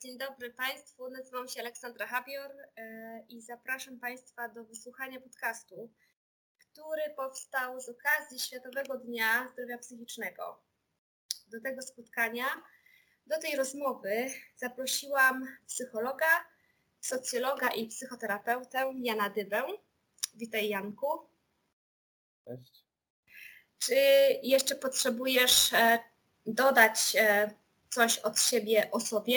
Dzień dobry Państwu, nazywam się Aleksandra Habior i zapraszam Państwa do wysłuchania podcastu, który powstał z okazji Światowego Dnia Zdrowia Psychicznego. Do tego spotkania, do tej rozmowy zaprosiłam psychologa, socjologa i psychoterapeutę Jana Dybę. Witaj, Janku. Cześć. Czy jeszcze potrzebujesz dodać coś od siebie o sobie?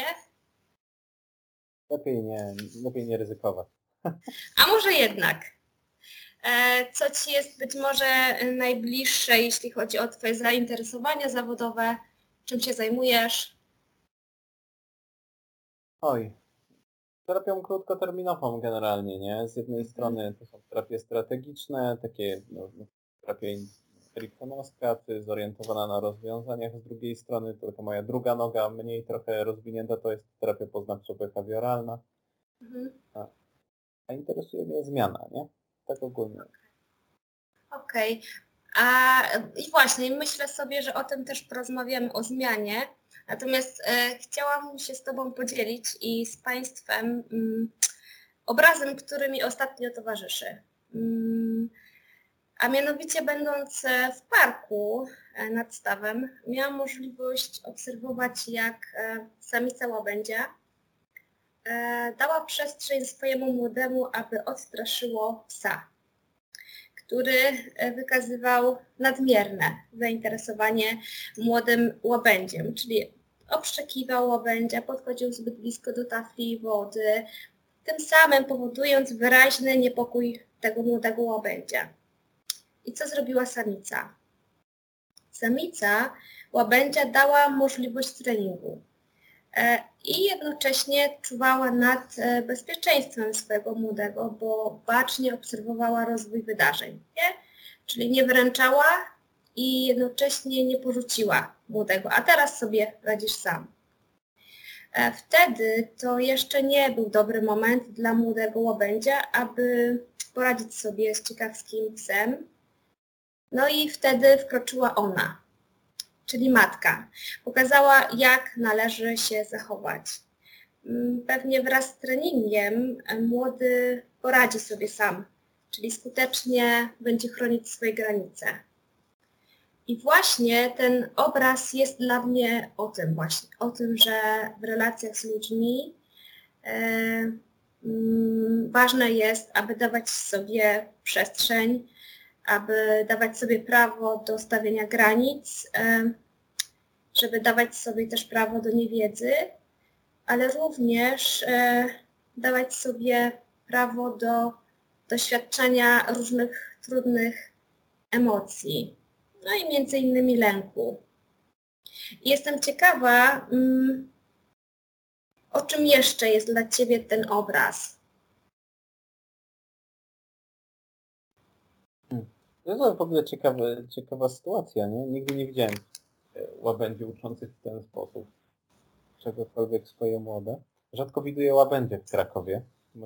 Lepiej nie ryzykować. A może jednak? Co Ci jest być może najbliższe, jeśli chodzi o Twoje zainteresowania zawodowe? Czym się zajmujesz? Terapią krótkoterminową generalnie, nie? Z jednej strony to są terapie strategiczne, takie terapie stricte zorientowana na rozwiązaniach, z drugiej strony to taka moja druga noga, mniej trochę rozwinięta, to jest terapia poznawczo-behawioralna. A interesuje mnie zmiana, nie? Tak ogólnie. Okej. I właśnie, myślę sobie, że o tym też porozmawiamy, o zmianie. Natomiast chciałam się z Tobą podzielić i z Państwem obrazem, który mi ostatnio towarzyszy. A mianowicie będąc w parku nad stawem, miałam możliwość obserwować, jak samica łabędzia dała przestrzeń swojemu młodemu, aby odstraszyło psa, który wykazywał nadmierne zainteresowanie młodym łabędziem, czyli obszczekiwał łabędzia, podchodził zbyt blisko do tafli wody, tym samym powodując wyraźny niepokój tego młodego łabędzia. I co zrobiła samica? Samica łabędzia dała możliwość treningu i jednocześnie czuwała nad bezpieczeństwem swojego młodego, bo bacznie obserwowała rozwój wydarzeń, nie? Czyli nie wyręczała i jednocześnie nie porzuciła młodego, a teraz sobie radzisz sam. Wtedy to jeszcze nie był dobry moment dla młodego łabędzia, aby poradzić sobie z ciekawskim psem. No i wtedy wkroczyła ona, czyli matka. Pokazała, jak należy się zachować. Pewnie wraz z treningiem młody poradzi sobie sam, czyli skutecznie będzie chronić swoje granice. I właśnie ten obraz jest dla mnie o tym, że w relacjach z ludźmi ważne jest, aby dawać sobie przestrzeń, aby dawać sobie prawo do stawiania granic, żeby dawać sobie też prawo do niewiedzy, ale również dawać sobie prawo do doświadczenia różnych trudnych emocji, no i między innymi lęku. I jestem ciekawa, o czym jeszcze jest dla Ciebie ten obraz? To jest w ogóle ciekawa sytuacja, nie? Nigdy nie widziałem łabędzi uczących w ten sposób czegokolwiek swoje młode. Rzadko widuję łabędzie w Krakowie.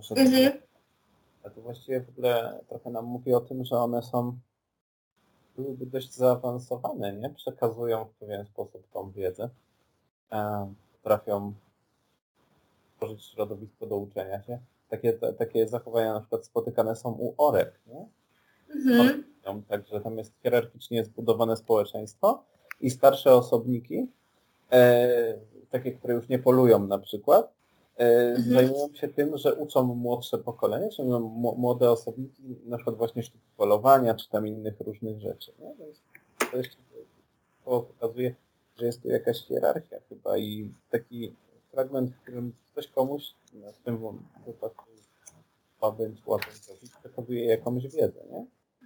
A to właściwie w ogóle trochę nam mówi o tym, że one byłyby dość zaawansowane, nie? Przekazują w pewien sposób tą wiedzę. Potrafią tworzyć środowisko do uczenia się. Takie zachowania na przykład spotykane są u orek, nie? Także tam jest hierarchicznie zbudowane społeczeństwo i starsze osobniki, takie, które już nie polują na przykład, zajmują się tym, że uczą młodsze pokolenie, czy młode osobniki na przykład właśnie sztuki polowania, czy tam innych różnych rzeczy. Nie? To jeszcze pokazuje, że jest tu jakaś hierarchia chyba i taki fragment, w którym ktoś komuś, w tym wypadku łabędziowi, przekazuje jakąś wiedzę, nie?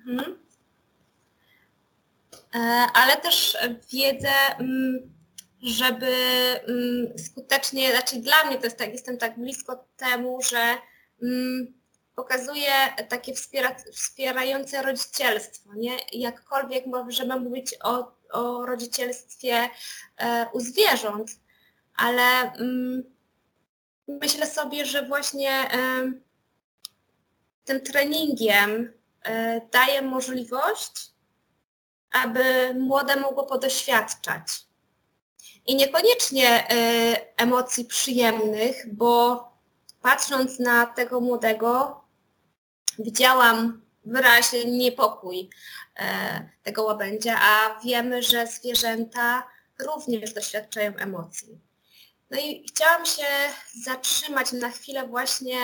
Ale też wiedzę, żeby skutecznie, znaczy dla mnie to jest tak, jestem tak blisko temu, że pokazuje takie wspierające rodzicielstwo, nie? Jakkolwiek możemy mówić o rodzicielstwie u zwierząt, ale myślę sobie, że właśnie tym treningiem daje możliwość, aby młode mogło podoświadczać. i niekoniecznie emocji przyjemnych, bo patrząc na tego młodego, widziałam wyraźnie niepokój tego łabędzia, a wiemy, że zwierzęta również doświadczają emocji. No i chciałam się zatrzymać na chwilę właśnie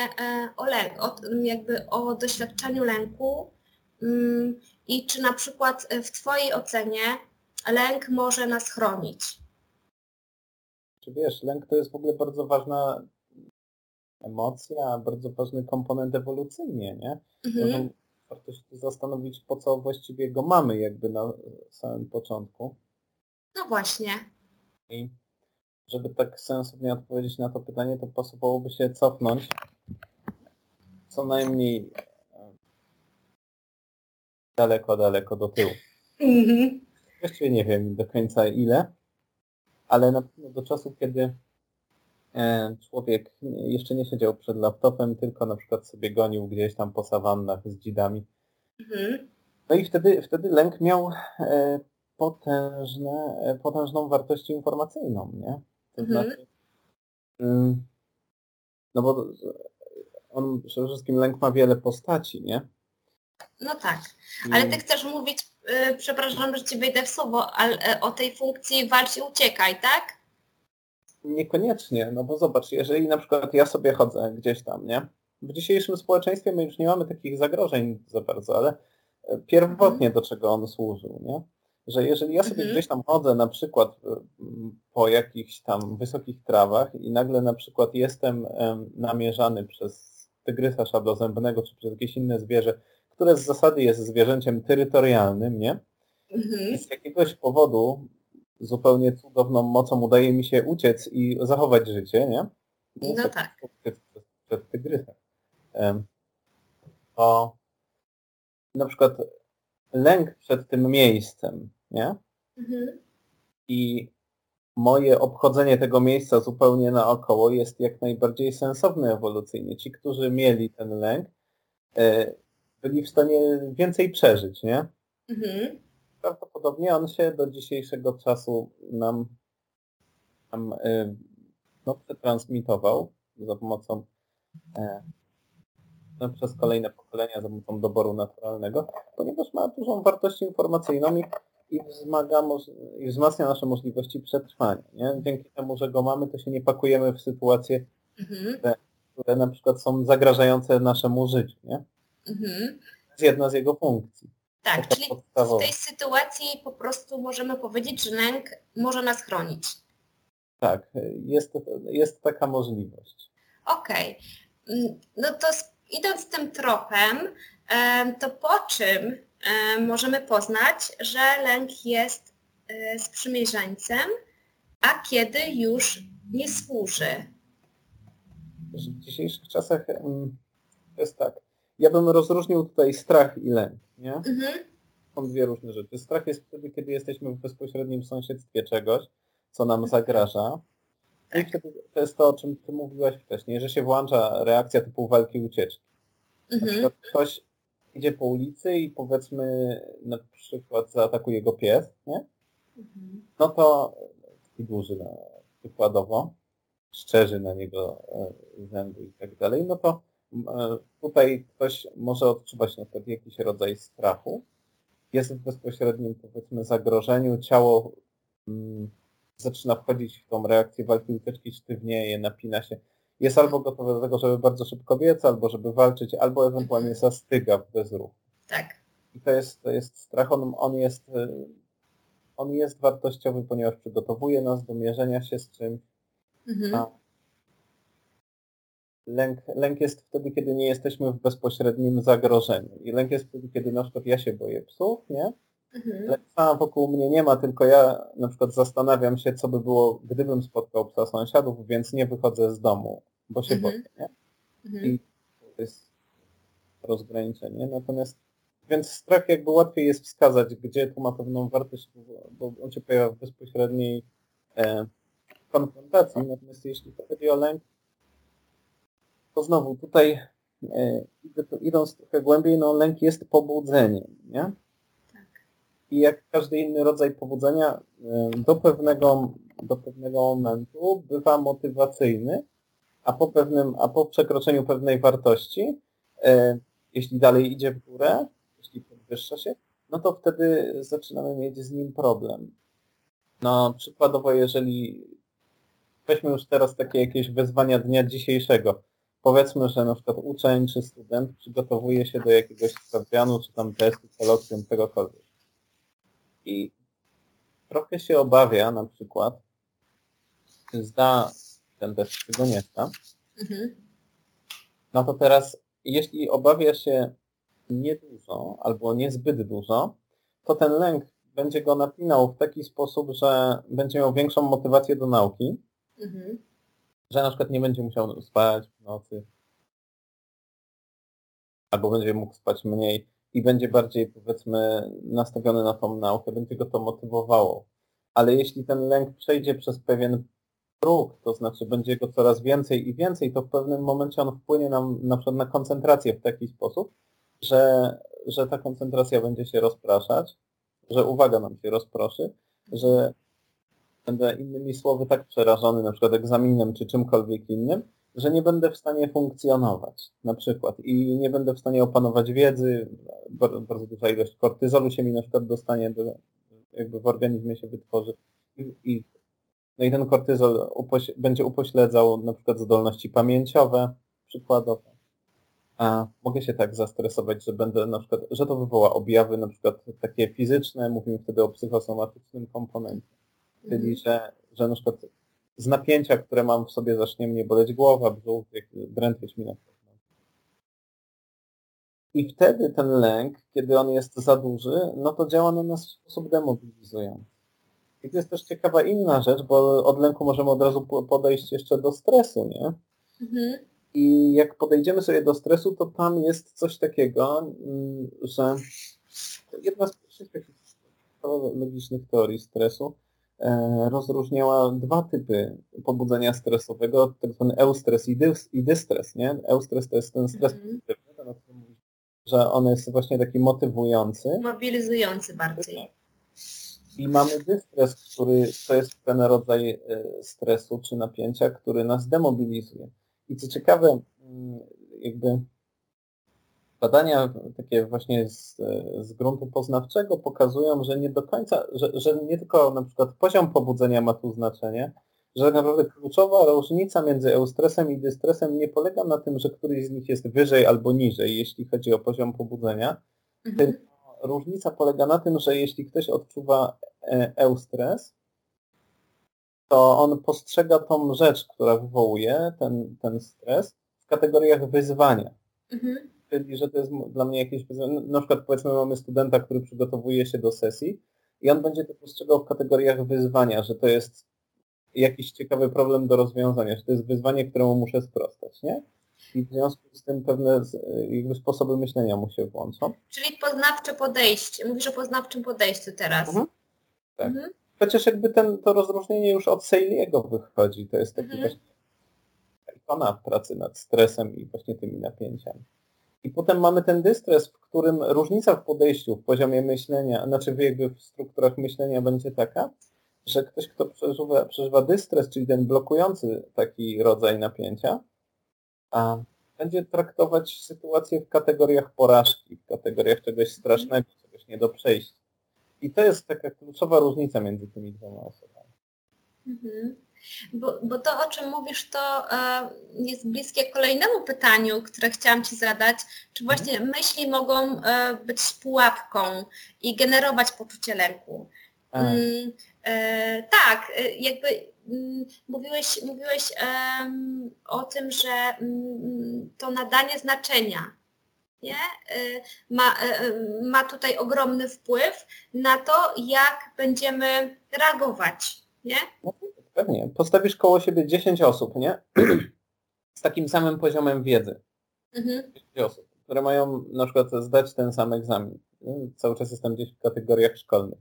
o doświadczeniu lęku i czy na przykład w Twojej ocenie lęk może nas chronić? Czy wiesz, lęk to jest w ogóle bardzo ważna emocja, bardzo ważny komponent ewolucyjnie, nie? Warto się zastanowić, po co właściwie go mamy jakby na samym początku. No właśnie. I żeby tak sensownie odpowiedzieć na to pytanie, to pasowałoby się cofnąć co najmniej daleko do tyłu. Właściwie nie wiem do końca ile, ale na pewno do czasu, kiedy człowiek jeszcze nie siedział przed laptopem, tylko na przykład sobie gonił gdzieś tam po sawannach z dzidami. No i wtedy lęk miał potężną wartość informacyjną, nie? To znaczy, no bo on przede wszystkim lęk ma wiele postaci, nie? No tak, ale Ty chcesz mówić, przepraszam, że Ci wejdę w słowo, ale o tej funkcji walcz i uciekaj, tak? Niekoniecznie, no bo zobacz, jeżeli na przykład ja sobie chodzę gdzieś tam, nie? W dzisiejszym społeczeństwie my już nie mamy takich zagrożeń za bardzo, ale pierwotnie do czego on służył, nie? Że jeżeli ja sobie gdzieś tam chodzę na przykład po jakichś tam wysokich trawach i nagle na przykład jestem namierzany przez tygrysa szablozębnego czy przez jakieś inne zwierzę, które z zasady jest zwierzęciem terytorialnym, nie? I z jakiegoś powodu zupełnie cudowną mocą udaje mi się uciec i zachować życie, nie? No tak. Przed tygrysem. To na przykład lęk przed tym miejscem, nie? I moje obchodzenie tego miejsca zupełnie naokoło jest jak najbardziej sensowne ewolucyjnie. Ci, którzy mieli ten lęk, byli w stanie więcej przeżyć, nie? Prawdopodobnie on się do dzisiejszego czasu nam przetransmitował za pomocą przez kolejne pokolenia, za pomocą doboru naturalnego, ponieważ ma dużą wartość informacyjną i wzmacnia nasze możliwości przetrwania. Nie? Dzięki temu, że go mamy, to się nie pakujemy w sytuacje, które na przykład są zagrażające naszemu życiu. Nie? To jest jedna z jego funkcji. Tak, czyli w tej sytuacji po prostu możemy powiedzieć, że lęk może nas chronić. Tak, jest taka możliwość. Okej. No to idąc tym tropem, to po czym możemy poznać, że lęk jest sprzymierzeńcem, a kiedy już nie służy? W dzisiejszych czasach to jest tak. Ja bym rozróżnił tutaj strach i lęk, nie? Są dwie różne rzeczy. Strach jest wtedy, kiedy jesteśmy w bezpośrednim sąsiedztwie czegoś, co nam zagraża. I wtedy to jest to, o czym Ty mówiłaś wcześniej, że się włącza reakcja typu walki i ucieczki. Na przykład ktoś idzie po ulicy i powiedzmy na przykład zaatakuje go pies, nie? No to taki duży przykładowo, szczerzy na niego zęby i tak dalej, no to tutaj ktoś może odczuwać na przykład jakiś rodzaj strachu. Jest w bezpośrednim, powiedzmy, zagrożeniu, ciało zaczyna wchodzić w tą reakcję walki i ucieczki, sztywnieje, napina się. Jest albo gotowy do tego, żeby bardzo szybko biec, albo żeby walczyć, albo ewentualnie zastyga w bezruchu. Tak. I to jest strach, on jest wartościowy, ponieważ przygotowuje nas do mierzenia się z czymś. A lęk jest wtedy, kiedy nie jesteśmy w bezpośrednim zagrożeniu. I lęk jest wtedy, kiedy na przykład ja się boję psów, nie? Ale psa wokół mnie nie ma, tylko ja na przykład zastanawiam się, co by było, gdybym spotkał psa sąsiadów, więc nie wychodzę z domu, bo się boję, nie? I to jest rozgraniczenie. Natomiast, więc strach jakby łatwiej jest wskazać, gdzie tu ma pewną wartość, bo on się pojawia w bezpośredniej konfrontacji. Natomiast jeśli chodzi o lęk, to znowu tutaj idąc trochę głębiej, no lęk jest pobudzeniem, nie? Tak. i jak każdy inny rodzaj pobudzenia do pewnego momentu bywa motywacyjny, a po przekroczeniu pewnej wartości, jeśli dalej idzie w górę, jeśli podwyższa się, no to wtedy zaczynamy mieć z nim problem. No przykładowo, jeżeli weźmy już teraz takie jakieś wyzwania dnia dzisiejszego, powiedzmy, że na przykład uczeń czy student przygotowuje się do jakiegoś sprawdzianu, czy tam testu, kolokwium, czegokolwiek. I trochę się obawia na przykład, czy zda ten test, czy go nie zda. No to teraz, jeśli obawia się niedużo albo niezbyt dużo, to ten lęk będzie go napinał w taki sposób, że będzie miał większą motywację do nauki, że na przykład nie będzie musiał spać w nocy, albo będzie mógł spać mniej i będzie bardziej, powiedzmy, nastawiony na tą naukę, będzie go to motywowało. Ale jeśli ten lęk przejdzie przez pewien próg, to znaczy będzie go coraz więcej i więcej, to w pewnym momencie on wpłynie nam na przykład na koncentrację w taki sposób, że ta koncentracja będzie się rozpraszać, że uwaga nam się rozproszy, że będę innymi słowy tak przerażony na przykład egzaminem czy czymkolwiek innym, że nie będę w stanie funkcjonować na przykład i nie będę w stanie opanować wiedzy, bardzo duża ilość kortyzolu się mi na przykład dostanie, jakby w organizmie się wytworzy no i ten kortyzol będzie upośledzał na przykład zdolności pamięciowe przykładowo. A mogę się tak zastresować, że będę na przykład, że to wywoła objawy na przykład takie fizyczne, mówimy wtedy o psychosomatycznym komponencie. Czyli, że na przykład z napięcia, które mam w sobie, zacznie mnie boleć głowa, brzuch, drętwieć mi na przykład. I wtedy ten lęk, kiedy on jest za duży, no to działa na nas w sposób demobilizujący. I to jest też ciekawa inna rzecz, bo od lęku możemy od razu podejść jeszcze do stresu, nie? I jak podejdziemy sobie do stresu, to tam jest coś takiego, że jedna z pierwszych takich logicznych teorii stresu rozróżniała dwa typy pobudzenia stresowego, tak zwany eustres i dystres, nie? Eustres to jest ten stres pozytywny, że on jest właśnie taki motywujący. Mobilizujący bardziej. I mamy dystres, który to jest ten rodzaj stresu czy napięcia, który nas demobilizuje. I co ciekawe, jakby badania takie właśnie z gruntu poznawczego pokazują, że nie do końca, że nie tylko na przykład poziom pobudzenia ma tu znaczenie, że tak naprawdę kluczowa różnica między eustresem i dystresem nie polega na tym, że któryś z nich jest wyżej albo niżej, jeśli chodzi o poziom pobudzenia. Różnica polega na tym, że jeśli ktoś odczuwa eustres, to on postrzega tą rzecz, która wywołuje ten stres w kategoriach wyzwania. Czyli, że to jest dla mnie jakieś wyzwanie. Na przykład powiedzmy mamy studenta, który przygotowuje się do sesji i on będzie to postrzegał w kategoriach wyzwania, że to jest jakiś ciekawy problem do rozwiązania, że to jest wyzwanie, któremu muszę sprostać, nie? I w związku z tym pewne jakby sposoby myślenia mu się włączą. Czyli poznawcze podejście. Mówisz o poznawczym podejściu teraz. Tak. Chociaż jakby to rozróżnienie już od Saleego wychodzi. To jest taki właśnie ikona pracy nad stresem i właśnie tymi napięciami. I potem mamy ten dystres, w którym różnica w podejściu, w poziomie myślenia, znaczy jakby w strukturach myślenia będzie taka, że ktoś, kto przeżywa dystres, czyli ten blokujący taki rodzaj napięcia, będzie traktować sytuację w kategoriach porażki, w kategoriach czegoś strasznego, czegoś nie do przejścia. I to jest taka kluczowa różnica między tymi dwoma osobami. Bo to, o czym mówisz, to jest bliskie kolejnemu pytaniu, które chciałam Ci zadać. Czy właśnie myśli mogą być pułapką i generować poczucie lęku? Tak, jakby mówiłeś o tym, że to nadanie znaczenia, nie? Ma tutaj ogromny wpływ na to, jak będziemy reagować, nie? Pewnie. Postawisz koło siebie 10 osób, nie? Z takim samym poziomem wiedzy. 10 osób, które mają na przykład zdać ten sam egzamin. Cały czas jestem gdzieś w kategoriach szkolnych.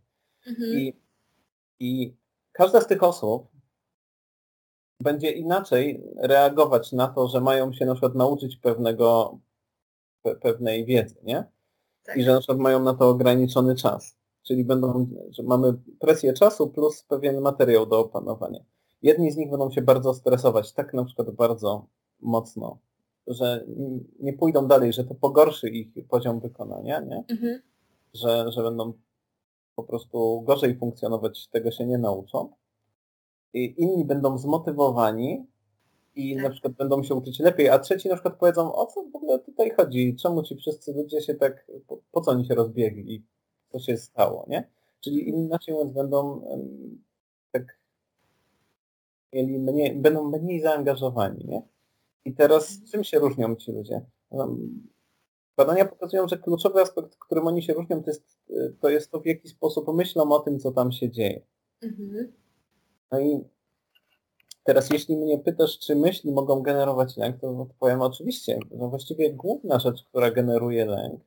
I każda z tych osób będzie inaczej reagować na to, że mają się na przykład nauczyć pewnej wiedzy, nie? Tak. I że na przykład mają na to ograniczony czas. Czyli że mamy presję czasu plus pewien materiał do opanowania. Jedni z nich będą się bardzo stresować, tak na przykład bardzo mocno, że nie pójdą dalej, że to pogorszy ich poziom wykonania, nie? Że będą po prostu gorzej funkcjonować, tego się nie nauczą. I inni będą zmotywowani i na przykład będą się uczyć lepiej, a trzeci na przykład powiedzą, o co w ogóle tutaj chodzi, czemu ci wszyscy ludzie się tak, po co oni się rozbiegli i co się stało, nie? Czyli inaczej mówiąc będą tak będą mniej zaangażowani, nie? I teraz czym się różnią ci ludzie? Badania pokazują, że kluczowy aspekt, którym oni się różnią, to jest to, w jaki sposób myślą o tym, co tam się dzieje. No i teraz jeśli mnie pytasz, czy myśli mogą generować lęk, to odpowiem oczywiście. No właściwie główna rzecz, która generuje lęk,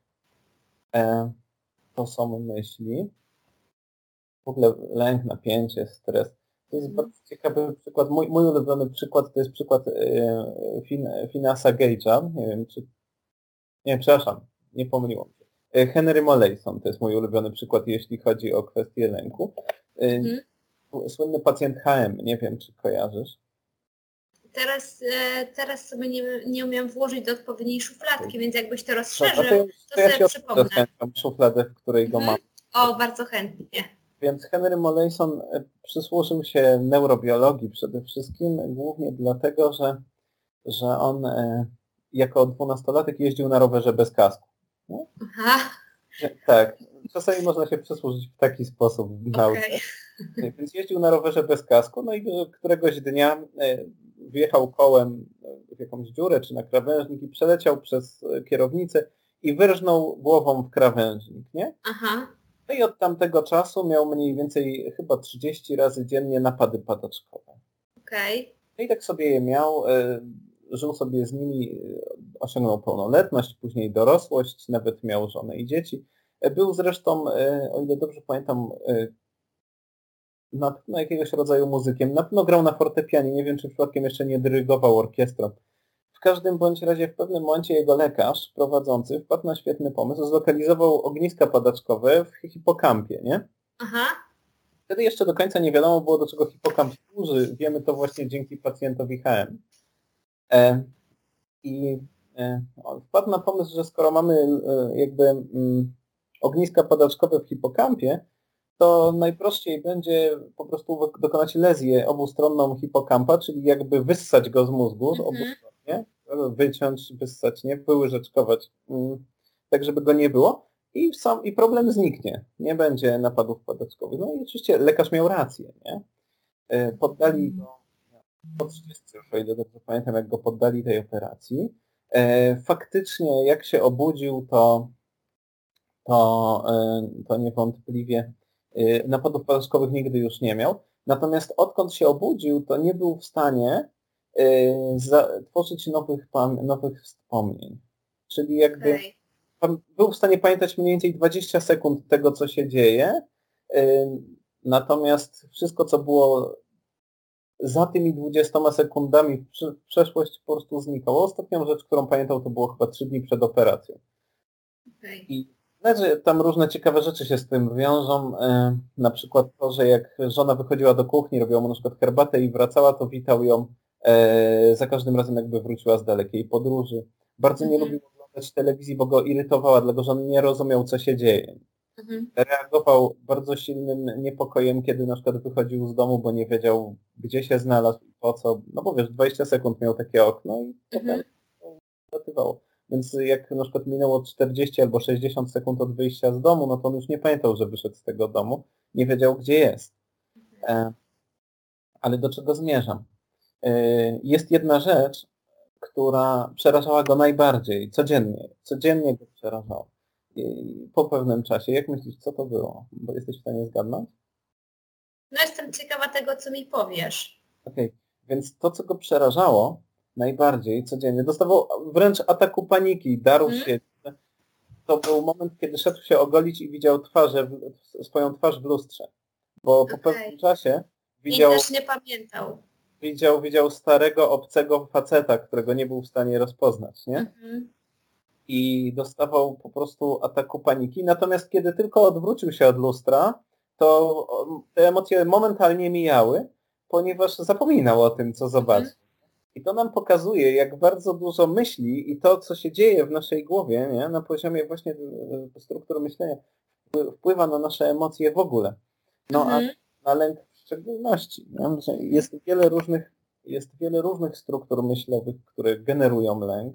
to są myśli. W ogóle lęk, napięcie, stres. To jest bardzo ciekawy przykład. Mój ulubiony przykład to jest przykład Phineasa Gage'a. Nie wiem, czy... Nie, przepraszam, nie pomyliłam się. Henry Molaison to jest mój ulubiony przykład, jeśli chodzi o kwestię lęku. Słynny pacjent HM, nie wiem, czy kojarzysz. Teraz sobie nie umiem włożyć do odpowiedniej szufladki, więc jakbyś to rozszerzył, to ja sobie się przypomnę. Szufladę, w której go mam. O, bardzo chętnie. Więc Henry Molaison przysłużył się neurobiologii przede wszystkim, głównie dlatego, że on jako 12-latek jeździł na rowerze bez kasku. Nie? Aha. Tak, czasami można się przysłużyć w taki sposób w nauce. Więc jeździł na rowerze bez kasku, no i któregoś dnia wjechał kołem w jakąś dziurę czy na krawężnik i przeleciał przez kierownicę i wyrżnął głową w krawężnik, nie? Aha. No i od tamtego czasu miał mniej więcej chyba 30 razy dziennie napady padaczkowe. No i tak sobie je miał, żył sobie z nimi, osiągnął pełnoletność, później dorosłość, nawet miał żonę i dzieci. Był zresztą, o ile dobrze pamiętam, na pewno jakiegoś rodzaju muzykiem. Na pewno grał na fortepianie, nie wiem czy przypadkiem jeszcze nie dyrygował orkiestrą. W każdym bądź razie w pewnym momencie jego lekarz prowadzący wpadł na świetny pomysł, zlokalizował ogniska padaczkowe w hipokampie, nie? Aha. Wtedy jeszcze do końca nie wiadomo było, do czego hipokamp służy. Wiemy to właśnie dzięki pacjentowi HM. On wpadł na pomysł, że skoro mamy ogniska padaczkowe w hipokampie, to najprościej będzie po prostu dokonać lezję obustronną hipokampa, czyli jakby wyssać go z mózgu z obu stron, nie? Wyciąć, wyssać, nie? Wyłyżeczkować, tak żeby go nie było i problem zniknie. Nie będzie napadów padaczkowych. No i oczywiście lekarz miał rację, nie? Poddali go po 30 już, o ile dobrze pamiętam, jak go poddali tej operacji. Faktycznie jak się obudził, to niewątpliwie napadów padaczkowych nigdy już nie miał. Natomiast odkąd się obudził, to nie był w stanie tworzyć nowych wspomnień. Czyli jakby był w stanie pamiętać mniej więcej 20 sekund tego, co się dzieje, natomiast wszystko, co było za tymi 20 sekundami w przeszłość po prostu znikało. Ostatnią rzecz, którą pamiętał, to było chyba 3 dni przed operacją. I tam różne ciekawe rzeczy się z tym wiążą. Na przykład to, że jak żona wychodziła do kuchni, robiła mu na przykład herbatę i wracała, to witał ją za każdym razem, jakby wróciła z dalekiej podróży. Bardzo nie lubił oglądać telewizji, bo go irytowała, dlatego że on nie rozumiał, co się dzieje. Reagował bardzo silnym niepokojem, kiedy na przykład wychodził z domu, bo nie wiedział, gdzie się znalazł i po co. No bo wiesz, 20 sekund miał takie okno i potem zatywało. Więc jak na przykład minęło 40 albo 60 sekund od wyjścia z domu, no to on już nie pamiętał, że wyszedł z tego domu, nie wiedział, gdzie jest. Ale do czego zmierzam? Jest jedna rzecz, która przerażała go najbardziej, codziennie go przerażała. I po pewnym czasie, jak myślisz, co to było? Bo jesteś w stanie zgadnąć? No jestem ciekawa tego, co mi powiesz. Okej, więc to, co go przerażało najbardziej codziennie, dostawał wręcz ataku paniki, darł się. To był moment, kiedy szedł się ogolić i widział swoją twarz w lustrze. Bo po pewnym czasie widział... I też nie pamiętał. Widział starego, obcego faceta, którego nie był w stanie rozpoznać, nie? i dostawał po prostu ataku paniki. Natomiast kiedy tylko odwrócił się od lustra, to te emocje momentalnie mijały, ponieważ zapominał o tym, co zobaczył. I to nam pokazuje, jak bardzo dużo myśli i to, co się dzieje w naszej głowie, nie? Na poziomie właśnie struktury myślenia, wpływa na nasze emocje w ogóle. No a na lęk w szczególności. Nie? Że jest wiele różnych struktur myślowych, które generują lęk.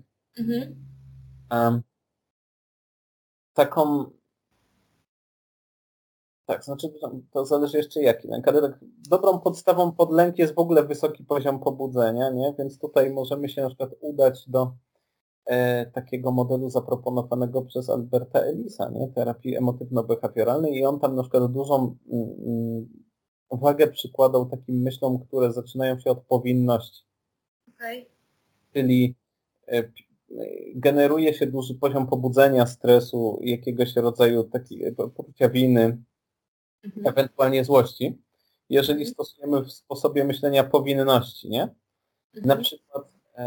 Tak, znaczy to zależy jeszcze jaki lęk, ale tak dobrą podstawą pod lęk jest w ogóle wysoki poziom pobudzenia, nie? Więc tutaj możemy się na przykład udać do takiego modelu zaproponowanego przez Alberta Ellisa, nie? Terapii emotywno-behawioralnej i on tam na przykład dużą uwagę przykładał takim myślom, które zaczynają się od powinności. Okay. Czyli generuje się duży poziom pobudzenia, stresu, jakiegoś rodzaju takiego poczucia winy, ewentualnie złości, jeżeli stosujemy w sposobie myślenia powinności, nie? Na przykład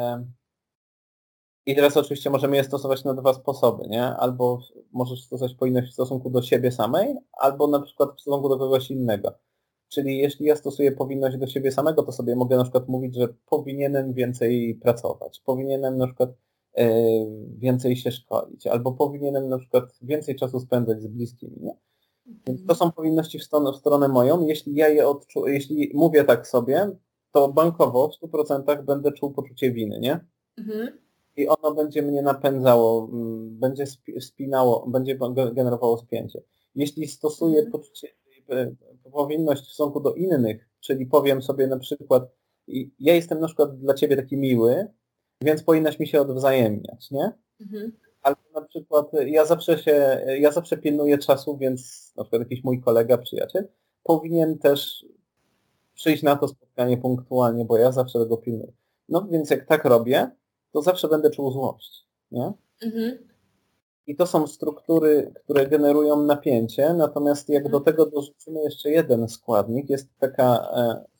i teraz oczywiście możemy je stosować na dwa sposoby, nie? Albo możesz stosować powinność w stosunku do siebie samej, albo na przykład w stosunku do kogoś innego. Czyli jeśli ja stosuję powinność do siebie samego, to sobie mogę na przykład mówić, że powinienem więcej pracować, powinienem na przykład więcej się szkolić, albo powinienem na przykład więcej czasu spędzać z bliskimi, nie? Więc to są powinności w stronę moją. Jeśli ja jeśli mówię tak sobie, to bankowo w 100% będę czuł poczucie winy, nie? I ono będzie mnie napędzało, będzie spinało, będzie generowało spięcie. Jeśli stosuję powinność w stosunku do innych, czyli powiem sobie na przykład, ja jestem na przykład dla ciebie taki miły, więc powinnaś mi się odwzajemniać, nie? Albo na przykład ja zawsze pilnuję czasu, więc na przykład jakiś mój kolega, przyjaciel powinien też przyjść na to spotkanie punktualnie, bo ja zawsze tego pilnuję. No więc jak tak robię, to zawsze będę czuł złość, nie? I to są struktury, które generują napięcie, natomiast jak do tego dorzucimy jeszcze jeden składnik, jest taka,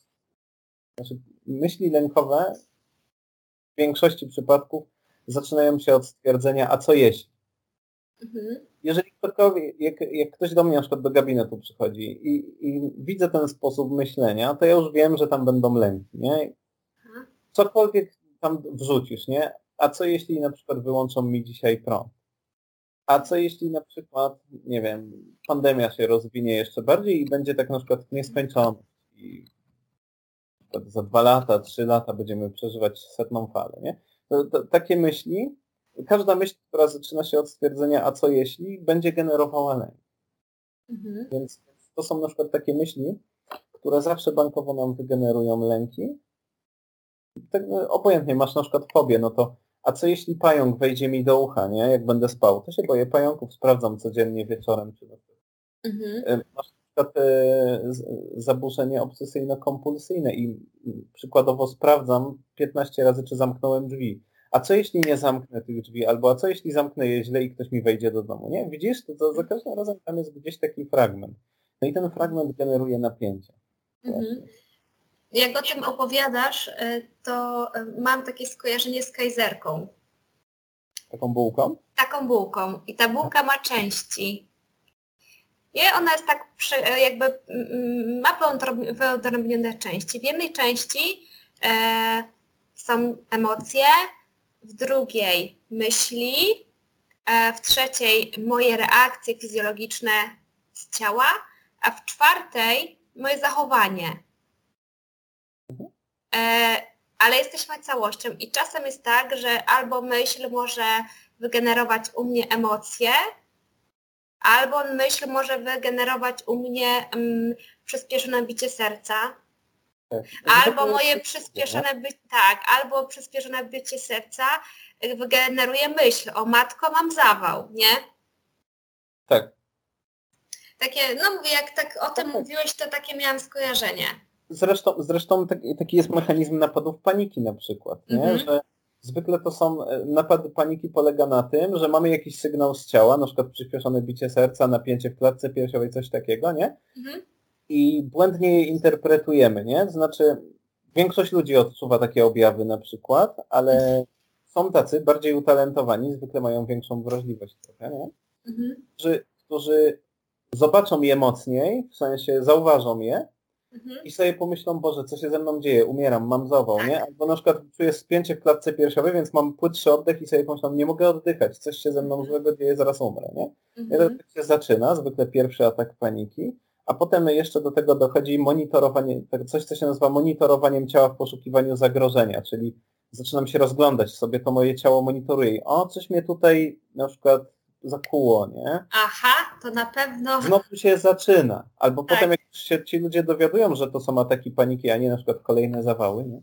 myśli lękowe w większości przypadków zaczynają się od stwierdzenia, a co jeśli? Jeżeli jak ktoś do mnie na przykład do gabinetu przychodzi i widzę ten sposób myślenia, to ja już wiem, że tam będą lęki, nie? Cokolwiek tam wrzucisz, nie? A co jeśli na przykład wyłączą mi dzisiaj prąd? A co jeśli na przykład, nie wiem, pandemia się rozwinie jeszcze bardziej i będzie tak na przykład w nieskończoność i za 2 lata, 3 lata będziemy przeżywać 100. falę, nie? Takie myśli, każda myśl, która zaczyna się od stwierdzenia, a co jeśli, będzie generowała lęk. Więc to są na przykład takie myśli, które zawsze bankowo nam wygenerują lęki. Tak, obojętnie, masz na przykład fobię, no to a co jeśli pająk wejdzie mi do ucha, nie? Jak będę spał? To się boję pająków, sprawdzam codziennie wieczorem. Czy masz na przykład zaburzenie obsesyjno-kompulsyjne i przykładowo sprawdzam 15 razy, czy zamknąłem drzwi. A co jeśli nie zamknę tych drzwi? Albo a co jeśli zamknę je źle i ktoś mi wejdzie do domu? Nie? Widzisz? To za każdym razem tam jest gdzieś taki fragment. No i ten fragment generuje napięcie. Jak o tym opowiadasz, to mam takie skojarzenie z kajzerką. Taką bułką? Taką bułką. I ta bułka ma części. I ona jest tak jakby ma wyodrębnione części. W jednej części są emocje, w drugiej myśli, w trzeciej moje reakcje fizjologiczne z ciała, a w czwartej moje zachowanie. Ale jesteśmy całością i czasem jest tak, że albo myśl może wygenerować u mnie emocje, albo myśl może wygenerować u mnie przyspieszone bicie serca, albo moje albo przyspieszone bicie serca wygeneruje myśl, o matko, mam zawał, nie? Tak. Takie, no mówię, jak tak o tym mówiłeś, to takie miałam skojarzenie. Zresztą taki jest mechanizm napadów paniki na przykład, nie? Że zwykle to są, napady paniki polega na tym, że mamy jakiś sygnał z ciała, na przykład przyspieszone bicie serca, napięcie w klatce piersiowej, coś takiego, nie? I błędnie je interpretujemy, nie? Znaczy większość ludzi odczuwa takie objawy na przykład, ale są tacy bardziej utalentowani, zwykle mają większą wrażliwość trochę, nie? Którzy zobaczą je mocniej, w sensie zauważą je i sobie pomyślą, Boże, co się ze mną dzieje, umieram, mam zawał, nie? Albo na przykład czuję spięcie w klatce piersiowej, więc mam płytszy oddech i sobie pomyślą, nie mogę oddychać, coś się ze mną złego dzieje, zaraz umrę, nie? I to tak się zaczyna, zwykle pierwszy atak paniki, a potem jeszcze do tego dochodzi monitorowanie, coś co się nazywa monitorowaniem ciała w poszukiwaniu zagrożenia, czyli zaczynam się rozglądać sobie, to moje ciało monitoruje i coś mnie tutaj na przykład zakuło, nie? Aha, to na pewno... Znowu się zaczyna. Albo potem jak się ci ludzie dowiadują, że to są ataki paniki, a nie na przykład kolejne zawały, nie?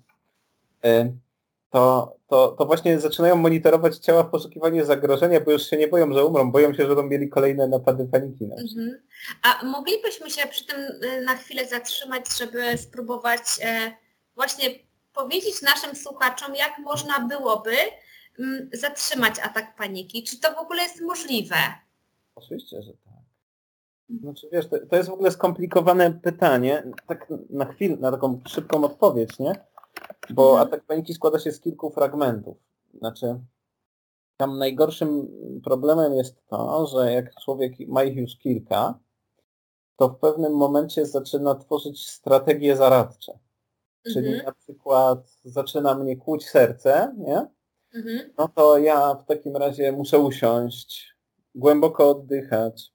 To właśnie zaczynają monitorować ciała w poszukiwaniu zagrożenia, bo już się nie boją, że umrą, boją się, że będą mieli kolejne napady paniki. A moglibyśmy się przy tym na chwilę zatrzymać, żeby spróbować właśnie powiedzieć naszym słuchaczom, jak można byłoby zatrzymać atak paniki? Czy to w ogóle jest możliwe? Oczywiście, że tak. Znaczy wiesz, to jest w ogóle skomplikowane pytanie, tak na chwilę, na taką szybką odpowiedź, nie? Bo atak paniki składa się z kilku fragmentów. Znaczy, tam najgorszym problemem jest to, że jak człowiek ma ich już kilka, to w pewnym momencie zaczyna tworzyć strategie zaradcze. Czyli na przykład zaczyna mnie kłuć serce, nie? No to ja w takim razie muszę usiąść, głęboko oddychać,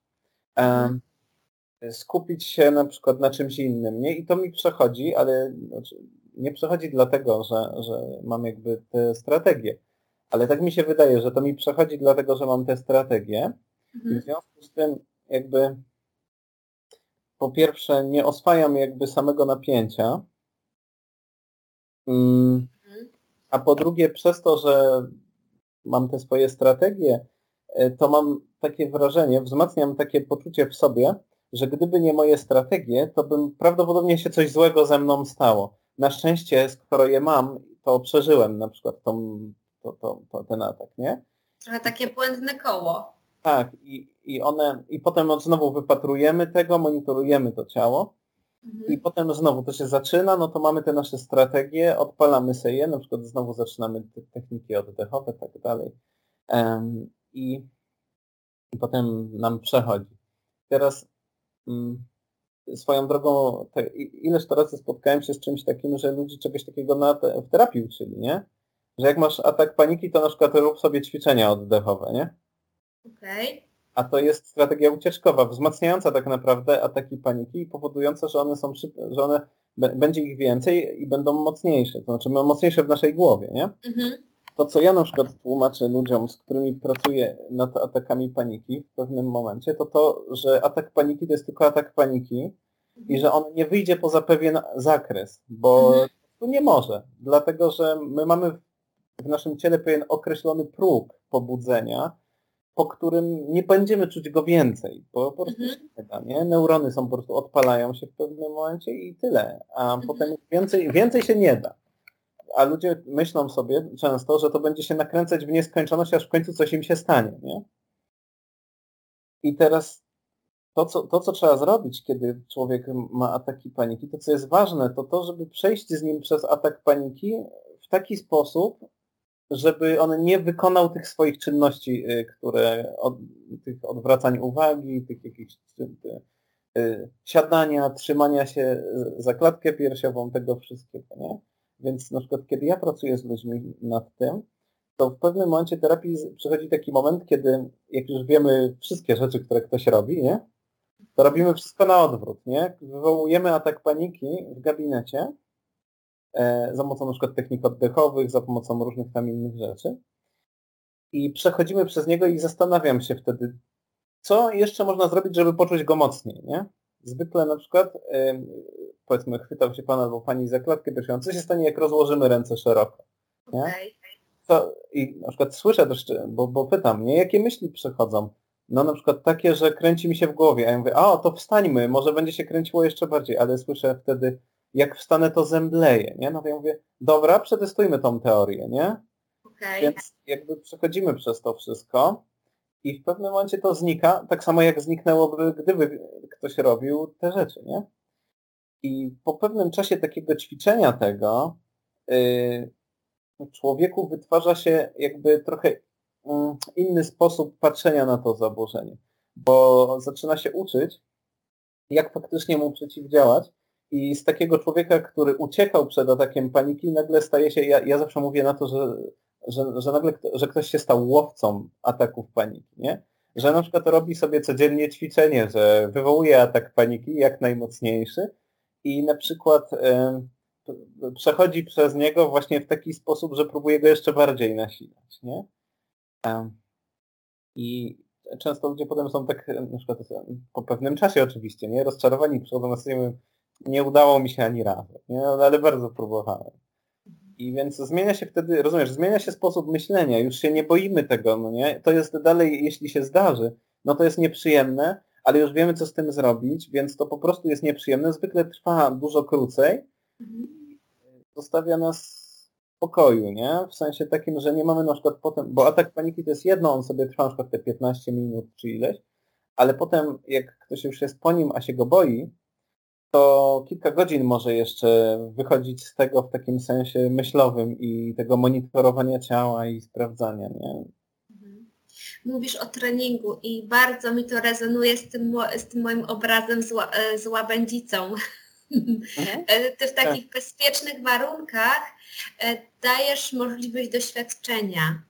skupić się na przykład na czymś innym, nie? I to mi przechodzi, ale nie przechodzi dlatego, że mam jakby te strategie. Ale tak mi się wydaje, że to mi przechodzi dlatego, że mam te strategie. I w związku z tym jakby po pierwsze nie oswajam jakby samego napięcia, a po drugie przez to, że mam te swoje strategie, to mam takie wrażenie, wzmacniam takie poczucie w sobie, że gdyby nie moje strategie, to bym prawdopodobnie się coś złego ze mną stało. Na szczęście, skoro je mam, to przeżyłem na przykład ten atak, nie? Trochę takie błędne koło. Tak, i potem znowu wypatrujemy tego, monitorujemy to ciało i potem znowu to się zaczyna, no to mamy te nasze strategie, odpalamy sobie je, na przykład znowu zaczynamy techniki oddechowe, tak dalej. I potem nam przechodzi. Teraz swoją drogą, ileż to razy spotkałem się z czymś takim, że ludzi czegoś takiego w terapii uczyli, nie? Że jak masz atak paniki, to na przykład rób sobie ćwiczenia oddechowe, nie? Okej. A to jest strategia ucieczkowa, wzmacniająca tak naprawdę ataki paniki i powodująca, że one są że one będzie ich więcej i będą mocniejsze, to znaczy mocniejsze w naszej głowie, nie? To, co ja na przykład tłumaczę ludziom, z którymi pracuję nad atakami paniki w pewnym momencie, to, że atak paniki to jest tylko atak paniki i że on nie wyjdzie poza pewien zakres, bo tu nie może, dlatego że my mamy w naszym ciele pewien określony próg pobudzenia, po którym nie będziemy czuć go więcej, bo po prostu się nie da, nie? Neurony są po prostu, odpalają się w pewnym momencie i tyle, a potem więcej się nie da. A ludzie myślą sobie często, że to będzie się nakręcać w nieskończoność, aż w końcu coś im się stanie, nie? I teraz to, co trzeba zrobić, kiedy człowiek ma ataki paniki, to co jest ważne, to żeby przejść z nim przez atak paniki w taki sposób, żeby on nie wykonał tych swoich czynności, tych odwracań uwagi, tych jakichś siadania, trzymania się za klatkę piersiową, tego wszystkiego, nie? Więc na przykład kiedy ja pracuję z ludźmi nad tym, to w pewnym momencie terapii przychodzi taki moment, kiedy jak już wiemy wszystkie rzeczy, które ktoś robi, nie? To robimy wszystko na odwrót, nie? Wywołujemy atak paniki w gabinecie za pomocą na przykład technik oddechowych, za pomocą różnych tam innych rzeczy i przechodzimy przez niego i zastanawiam się wtedy, co jeszcze można zrobić, żeby poczuć go mocniej, nie? Zwykle na przykład, powiedzmy, chwytał się pan albo pani za klatkę piersiową, co się stanie, jak rozłożymy ręce szeroko, nie? I na przykład słyszę też, bo pytam, nie? Jakie myśli przychodzą? No na przykład takie, że kręci mi się w głowie, a ja mówię, to wstańmy, może będzie się kręciło jeszcze bardziej, ale słyszę wtedy, jak wstanę, to zemdleję, nie? No to ja mówię, dobra, przetestujmy tą teorię, nie? Więc jakby przechodzimy przez to wszystko i w pewnym momencie to znika, tak samo jak zniknęłoby, gdyby ktoś robił te rzeczy, nie? I po pewnym czasie takiego ćwiczenia tego, w człowieku wytwarza się jakby trochę inny sposób patrzenia na to zaburzenie, bo zaczyna się uczyć, jak faktycznie mu przeciwdziałać i z takiego człowieka, który uciekał przed atakiem paniki, nagle staje się, ja zawsze mówię na to, że nagle że ktoś się stał łowcą ataków paniki, nie? Że na przykład robi sobie codziennie ćwiczenie, że wywołuje atak paniki jak najmocniejszy i na przykład przechodzi przez niego właśnie w taki sposób, że próbuje go jeszcze bardziej nasilać, nie? I często ludzie potem są tak, na przykład po pewnym czasie oczywiście, nie? Rozczarowani, przychodzą na sobie, mówią, nie udało mi się ani razu, nie? No, ale bardzo próbowałem. I więc zmienia się wtedy, rozumiesz, zmienia się sposób myślenia, już się nie boimy tego, no nie? To jest dalej, jeśli się zdarzy, no to jest nieprzyjemne, ale już wiemy, co z tym zrobić, więc to po prostu jest nieprzyjemne, zwykle trwa dużo krócej, zostawia nas w spokoju, nie? W sensie takim, że nie mamy na przykład potem, bo atak paniki to jest jedno, on sobie trwa na przykład te 15 minut czy ileś, ale potem jak ktoś już jest po nim, a się go boi, to kilka godzin może jeszcze wychodzić z tego w takim sensie myślowym i tego monitorowania ciała i sprawdzania, nie? Mówisz o treningu i bardzo mi to rezonuje z tym moim obrazem z łabędzicą. Ty w takich bezpiecznych warunkach dajesz możliwość doświadczenia.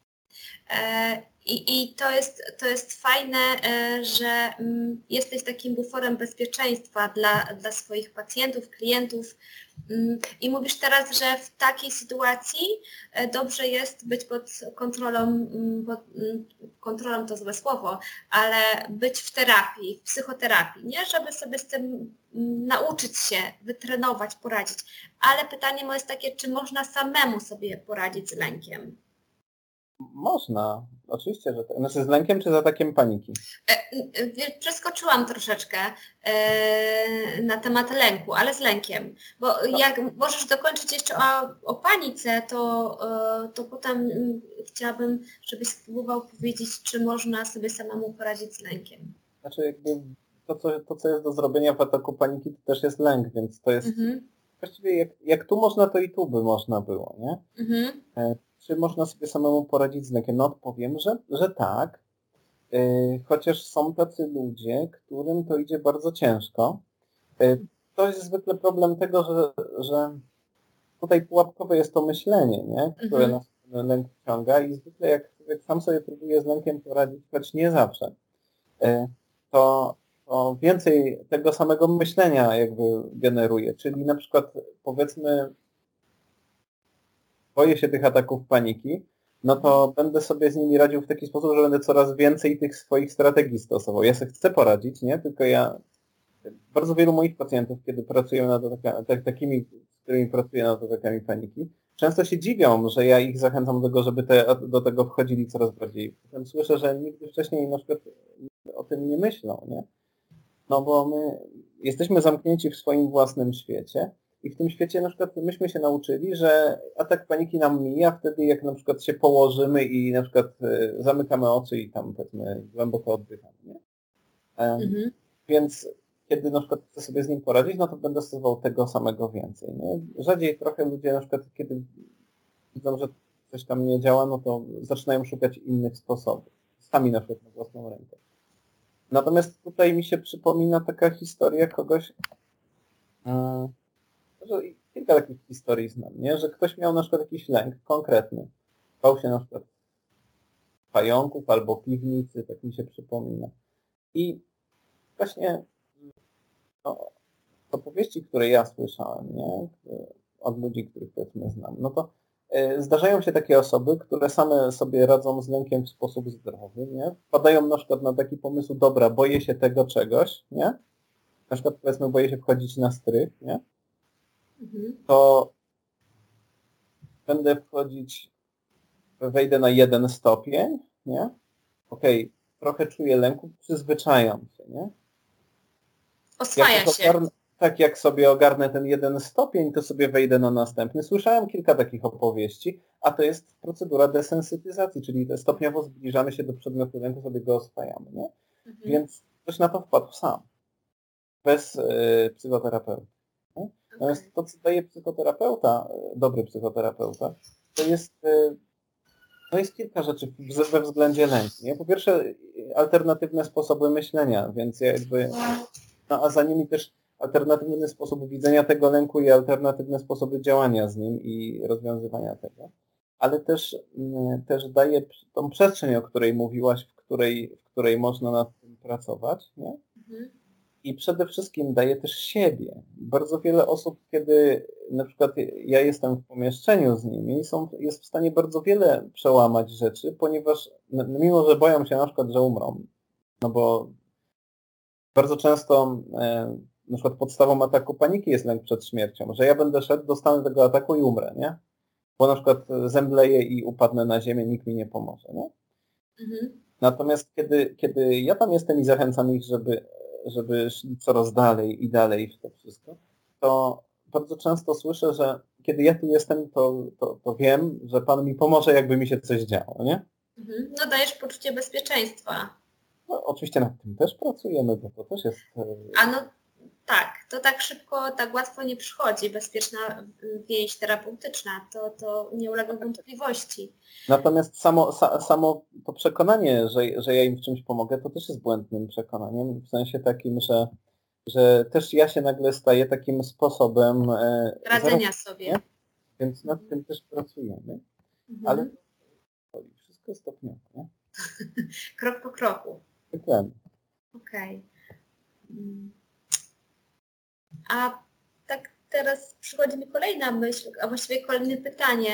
I to jest fajne, że jesteś takim buforem bezpieczeństwa dla swoich pacjentów, klientów. I mówisz teraz, że w takiej sytuacji dobrze jest być pod kontrolą to złe słowo, ale być w terapii, w psychoterapii, nie? Żeby sobie z tym nauczyć się, wytrenować, poradzić. Ale pytanie moje jest takie, czy można samemu sobie poradzić z lękiem? Można, oczywiście, że tak. Znaczy z lękiem czy z atakiem paniki? Przeskoczyłam troszeczkę na temat lęku, ale z lękiem. Bo jak możesz dokończyć jeszcze o panice, to potem chciałabym, żebyś spróbował powiedzieć, czy można sobie samemu poradzić z lękiem. Znaczy jakby to, co jest do zrobienia w ataku paniki, to też jest lęk, więc to jest właściwie jak tu można, to i tu by można było, nie? Czy można sobie samemu poradzić z lękiem? No odpowiem, że tak. Chociaż są tacy ludzie, którym to idzie bardzo ciężko. To jest zwykle problem tego, że tutaj pułapkowe jest to myślenie, nie? Które nas ten lęk wciąga i zwykle jak człowiek sam sobie próbuje z lękiem poradzić, choć nie zawsze, to więcej tego samego myślenia jakby generuje. Czyli na przykład powiedzmy boję się tych ataków paniki, no to będę sobie z nimi radził w taki sposób, że będę coraz więcej tych swoich strategii stosował. Ja sobie chcę poradzić, nie? Tylko bardzo wielu moich pacjentów, kiedy pracujemy nad takimi, z którymi pracuję nad atakami paniki, często się dziwią, że ja ich zachęcam do tego, żeby do tego wchodzili coraz bardziej. Potem słyszę, że nigdy wcześniej na przykład o tym nie myślą, nie? No bo my jesteśmy zamknięci w swoim własnym świecie i w tym świecie na przykład myśmy się nauczyli, że atak paniki nam mija wtedy, jak na przykład się położymy i na przykład zamykamy oczy i tam powiedzmy głęboko oddychamy, nie? Więc kiedy na przykład chcę sobie z nim poradzić, no to będę stosował tego samego więcej, nie? Rzadziej trochę ludzie na przykład, kiedy widzą, że coś tam nie działa, no to zaczynają szukać innych sposobów. Sami na przykład na własną rękę. Natomiast tutaj mi się przypomina taka historia kogoś, że kilka takich historii znam, nie? Że ktoś miał na przykład jakiś lęk konkretny. Bał się na przykład pająków albo piwnicy, tak mi się przypomina. I właśnie opowieści, które ja słyszałem, nie? Od ludzi, których powiedzmy znam, no to zdarzają się takie osoby, które same sobie radzą z lękiem w sposób zdrowy, nie? Wpadają na przykład na taki pomysł, dobra, boję się tego czegoś, nie? Na przykład powiedzmy boję się wchodzić na strych, nie? To będę wchodzić, wejdę na 1 stopień, nie? Okej, trochę czuję lęku, przyzwyczajam się, nie? Oswaja się. Tak jak sobie ogarnę ten 1 stopień, to sobie wejdę na następny. Słyszałem kilka takich opowieści, a to jest procedura desensytyzacji, czyli stopniowo zbliżamy się do przedmiotu lęku, sobie go oswajamy, nie? Więc ktoś na to wpadł sam, bez psychoterapeuty. Natomiast to, co daje psychoterapeuta, dobry psychoterapeuta, to jest kilka rzeczy we względzie lęku. Nie? Po pierwsze alternatywne sposoby myślenia, więc jakby, no a za nimi też alternatywny sposób widzenia tego lęku i alternatywne sposoby działania z nim i rozwiązywania tego. Ale też daje tą przestrzeń, o której mówiłaś, w której można nad tym pracować, nie? Mhm. I przede wszystkim daje też siebie. Bardzo wiele osób, kiedy na przykład ja jestem w pomieszczeniu z nimi, jest w stanie bardzo wiele przełamać rzeczy, ponieważ mimo, że boją się na przykład, że umrą, no bo bardzo często na przykład podstawą ataku paniki jest lęk przed śmiercią, że ja będę szedł, dostanę tego ataku i umrę, nie? Bo na przykład zemdleję i upadnę na ziemię, nikt mi nie pomoże, nie? Mhm. Natomiast kiedy ja tam jestem i zachęcam ich, żeby szli coraz dalej i dalej w to wszystko, to bardzo często słyszę, że kiedy ja tu jestem, to wiem, że Pan mi pomoże, jakby mi się coś działo, nie? Mhm. No dajesz poczucie bezpieczeństwa. No, oczywiście nad tym też pracujemy, bo to też jest... A no tak, to tak szybko, tak łatwo nie przychodzi. Bezpieczna więź terapeutyczna, to nie ulega wątpliwości. Natomiast samo to przekonanie, że ja im w czymś pomogę, to też jest błędnym przekonaniem, w sensie takim, że też ja się nagle staję takim sposobem Radzenia sobie. Więc nad tym też pracujemy, ale Mhm. wszystko stopniowo, nie? Krok po kroku. Dokładnie. Okej. A tak teraz przychodzi mi kolejna myśl, a właściwie kolejne pytanie.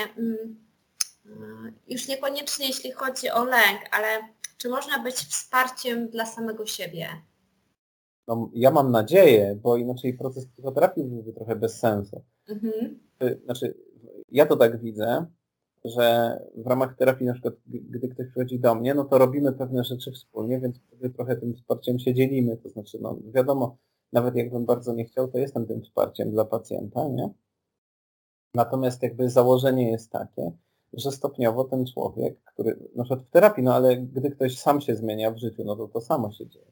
Już niekoniecznie jeśli chodzi o lęk, ale czy można być wsparciem dla samego siebie? No, ja mam nadzieję, bo inaczej proces psychoterapii byłby trochę bez sensu. Mhm. Znaczy, ja to tak widzę, że w ramach terapii, na przykład gdy ktoś przychodzi do mnie, no to robimy pewne rzeczy wspólnie, więc wtedy trochę tym wsparciem się dzielimy. To znaczy, no wiadomo, nawet jakbym bardzo nie chciał, to jestem tym wsparciem dla pacjenta, nie? Natomiast jakby założenie jest takie, że stopniowo ten człowiek, który na przykład w terapii, no ale gdy ktoś sam się zmienia w życiu, no to samo się dzieje.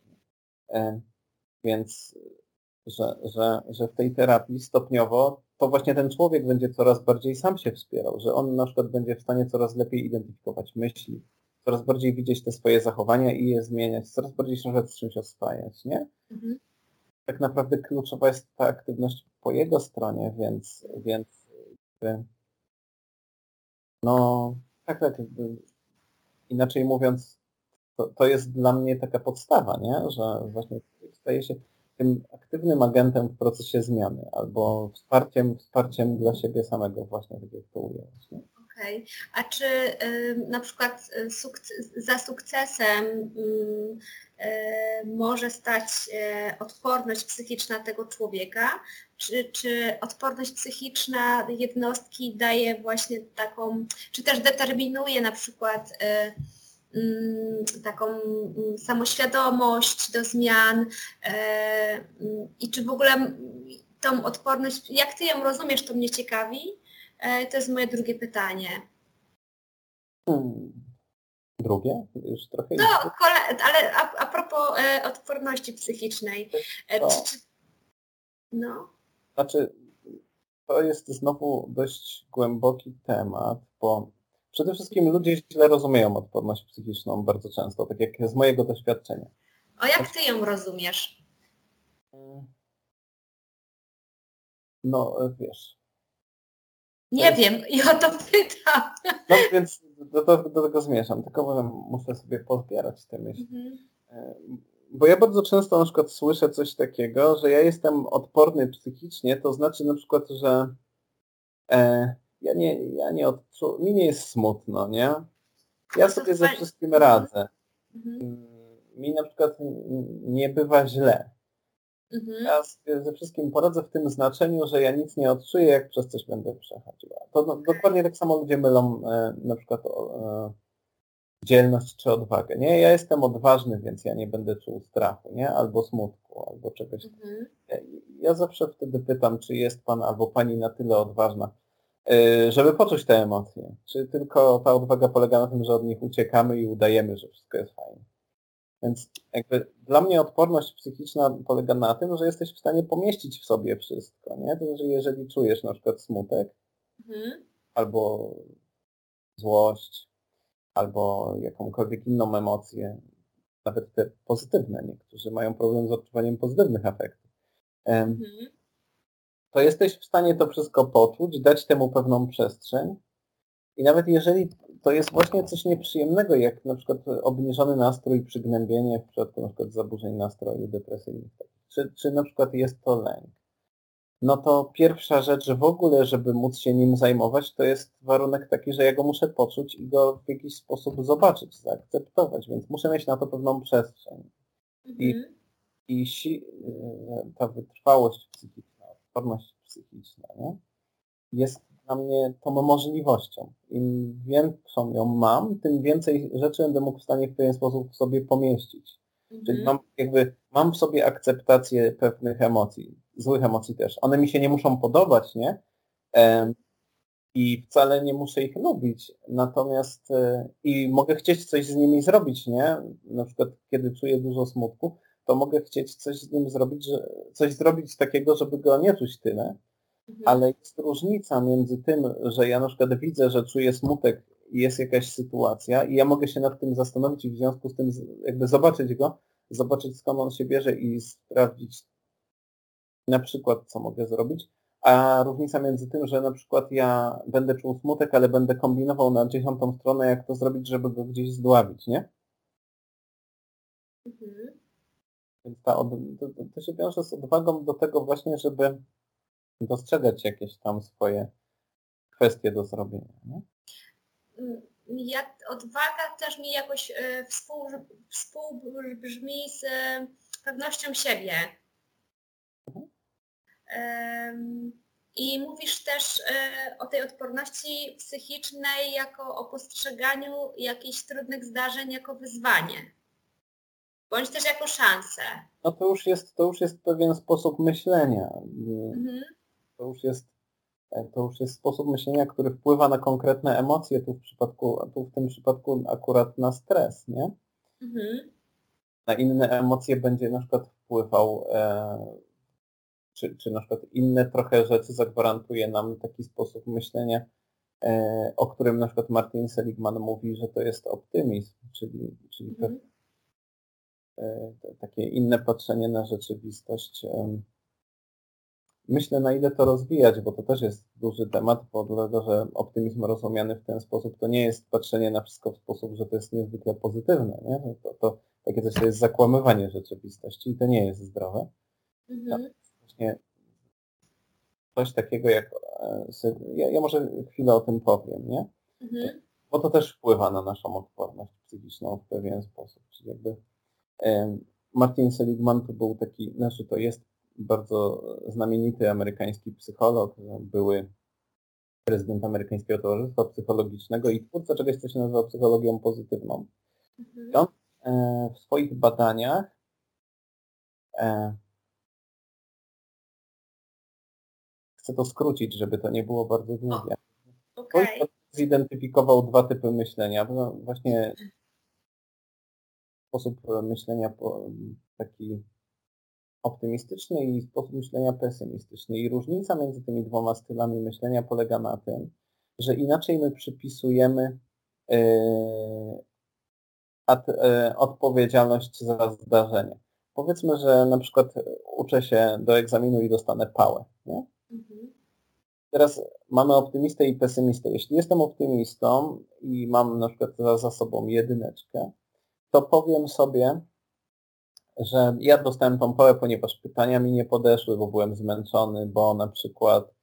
Więc że w tej terapii stopniowo to właśnie ten człowiek będzie coraz bardziej sam się wspierał, że on na przykład będzie w stanie coraz lepiej identyfikować myśli, coraz bardziej widzieć te swoje zachowania i je zmieniać, coraz bardziej się z czymś oswajać, nie? Mhm. Tak naprawdę kluczowa jest ta aktywność po jego stronie, więc no tak, jakby, inaczej mówiąc, to jest dla mnie taka podstawa, nie? Że właśnie staje się tym aktywnym agentem w procesie zmiany, albo wsparciem dla siebie samego, właśnie tak jak to ująłeś. Okej. A czy na przykład za sukcesem może stać odporność psychiczna tego człowieka? Czy odporność psychiczna jednostki daje właśnie taką, czy też determinuje na przykład taką samoświadomość do zmian i czy w ogóle tą odporność, jak ty ją rozumiesz, to mnie ciekawi. To jest moje drugie pytanie. Drugie? Już trochę No, ale a propos odporności psychicznej. No. Znaczy, to jest znowu dość głęboki temat, bo przede wszystkim ludzie źle rozumieją odporność psychiczną bardzo często, tak jak z mojego doświadczenia. O, jak ty ją rozumiesz? No, wiesz. Nie wiem i o to pytam. No więc do tego zmierzam, tylko muszę sobie pozbierać te myśli. Bo ja bardzo często na przykład słyszę coś takiego, że ja jestem odporny psychicznie, to znaczy na przykład, że mi nie jest smutno, nie? Ja sobie ze wszystkim radzę. Mi na przykład nie bywa źle. Ja ze wszystkim poradzę w tym znaczeniu, że ja nic nie odczuję, jak przez coś będę przechodziła. To dokładnie tak samo ludzie mylą na przykład dzielność czy odwagę. Nie, ja jestem odważny, więc ja nie będę czuł strachu, nie? Albo smutku, albo czegoś. Ja zawsze wtedy pytam, czy jest pan albo pani na tyle odważna, żeby poczuć te emocje. Czy tylko ta odwaga polega na tym, że od nich uciekamy i udajemy, że wszystko jest fajne. Więc jakby dla mnie odporność psychiczna polega na tym, że jesteś w stanie pomieścić w sobie wszystko, nie? To znaczy, jeżeli czujesz na przykład smutek, albo złość albo jakąkolwiek inną emocję, nawet te pozytywne, niektórzy mają problem z odczuwaniem pozytywnych afektów, to jesteś w stanie to wszystko poczuć, dać temu pewną przestrzeń i nawet jeżeli to jest właśnie coś nieprzyjemnego, jak na przykład obniżony nastrój, przygnębienie w przypadku na przykład zaburzeń nastroju depresyjnych, czy na przykład jest to lęk, no to pierwsza rzecz w ogóle, żeby móc się nim zajmować, to jest warunek taki, że ja go muszę poczuć i go w jakiś sposób zobaczyć, zaakceptować, więc muszę mieć na to pewną przestrzeń. I ta wytrwałość psychiczna, odporność psychiczna, nie? Jest dla mnie tą możliwością. Im większą ją mam, tym więcej rzeczy będę mógł w stanie w pewien sposób w sobie pomieścić. Czyli mam w sobie akceptację pewnych emocji, złych emocji też. One mi się nie muszą podobać, nie? I wcale nie muszę ich lubić. Natomiast i mogę chcieć coś z nimi zrobić, nie? Na przykład kiedy czuję dużo smutku, to mogę chcieć coś z nim zrobić, coś zrobić takiego, żeby go nie czuć tyle. Ale jest różnica między tym, że ja na przykład widzę, że czuję smutek i jest jakaś sytuacja i ja mogę się nad tym zastanowić i w związku z tym jakby zobaczyć go, zobaczyć skąd on się bierze i sprawdzić na przykład co mogę zrobić, a różnica między tym, że na przykład ja będę czuł smutek, ale będę kombinował na 10. stronę, jak to zrobić, żeby go gdzieś zdławić, nie? Więc to się wiąże z odwagą do tego właśnie, żeby dostrzegać jakieś tam swoje kwestie do zrobienia. Nie? Odwaga też mi jakoś współbrzmi z pewnością siebie. I mówisz też o tej odporności psychicznej jako o postrzeganiu jakichś trudnych zdarzeń jako wyzwanie. Bądź też jako szansę. No to już jest pewien sposób myślenia. To już jest sposób myślenia, który wpływa na konkretne emocje, tu w tym przypadku akurat na stres, nie? Na inne emocje będzie na przykład wpływał, czy na przykład inne trochę rzeczy zagwarantuje nam taki sposób myślenia, o którym na przykład Martin Seligman mówi, że to jest optymizm, czyli takie inne patrzenie na rzeczywistość. Myślę, na ile to rozwijać, bo to też jest duży temat, bo dlatego, że optymizm rozumiany w ten sposób to nie jest patrzenie na wszystko w sposób, że to jest niezwykle pozytywne, nie? To takie coś to jest zakłamywanie rzeczywistości i to nie jest zdrowe. Właśnie coś takiego jak... Ja może chwilę o tym powiem, nie? Bo to też wpływa na naszą odporność psychiczną w pewien sposób. Czyli jakby Martin Seligman to był taki, to jest bardzo znamienity amerykański psycholog, były prezydent Amerykańskiego Towarzystwa Psychologicznego i twórca czegoś, co się nazywa psychologią pozytywną. I on w swoich badaniach chcę to skrócić, żeby to nie było bardzo długie. Zidentyfikował 2 typy myślenia. Właśnie sposób myślenia taki optymistyczny i sposób myślenia pesymistyczny. I różnica między tymi 2 stylami myślenia polega na tym, że inaczej my przypisujemy odpowiedzialność za zdarzenie. Powiedzmy, że na przykład uczę się do egzaminu i dostanę pałę, nie? Teraz mamy optymistę i pesymistę. Jeśli jestem optymistą i mam na przykład za sobą 1, to powiem sobie, że ja dostałem tą pałę, ponieważ pytania mi nie podeszły, bo byłem zmęczony, bo na przykład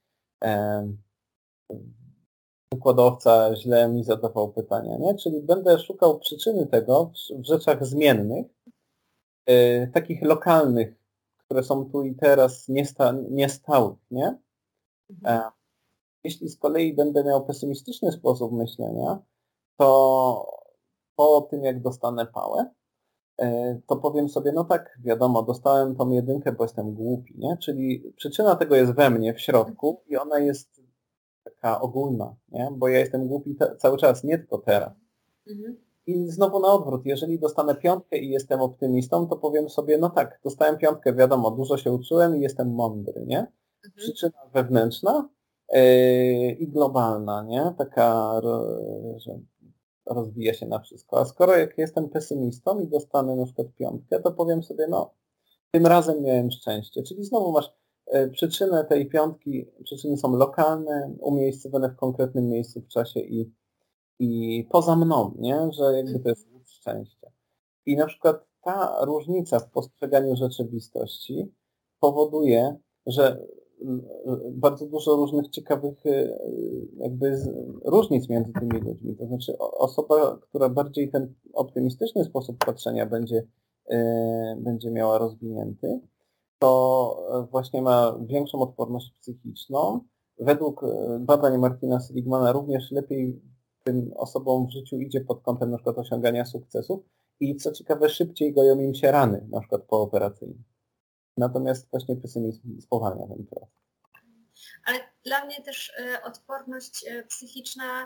wykładowca źle mi zadawał pytania, nie? Czyli będę szukał przyczyny tego w rzeczach zmiennych, takich lokalnych, które są tu i teraz niestałych, nie? Jeśli z kolei będę miał pesymistyczny sposób myślenia, to po tym jak dostanę pałę, to powiem sobie, no tak, wiadomo, dostałem tą 1, bo jestem głupi, nie? Czyli przyczyna tego jest we mnie, w środku i ona jest taka ogólna, nie? Bo ja jestem głupi cały czas, nie tylko teraz. I znowu na odwrót, jeżeli dostanę 5 i jestem optymistą, to powiem sobie, no tak, dostałem 5, wiadomo, dużo się uczyłem i jestem mądry, nie? Przyczyna wewnętrzna, i globalna, nie? Taka, że rozwija się na wszystko. A skoro jak jestem pesymistą i dostanę na przykład 5, to powiem sobie, no tym razem miałem szczęście. Czyli znowu masz przyczynę tej 5, przyczyny są lokalne, umiejscowione w konkretnym miejscu w czasie i poza mną, nie? Że jakby to jest łód szczęścia. I na przykład ta różnica w postrzeganiu rzeczywistości powoduje, że bardzo dużo różnych ciekawych jakby różnic między tymi ludźmi. To znaczy osoba, która bardziej ten optymistyczny sposób patrzenia będzie miała rozwinięty, to właśnie ma większą odporność psychiczną. Według badań Martina Seligmana również lepiej tym osobom w życiu idzie pod kątem na przykład osiągania sukcesów i co ciekawe szybciej goją im się rany, na przykład pooperacyjne. Natomiast właśnie pesymizm spowalnia ten proces. Ale dla mnie też odporność psychiczna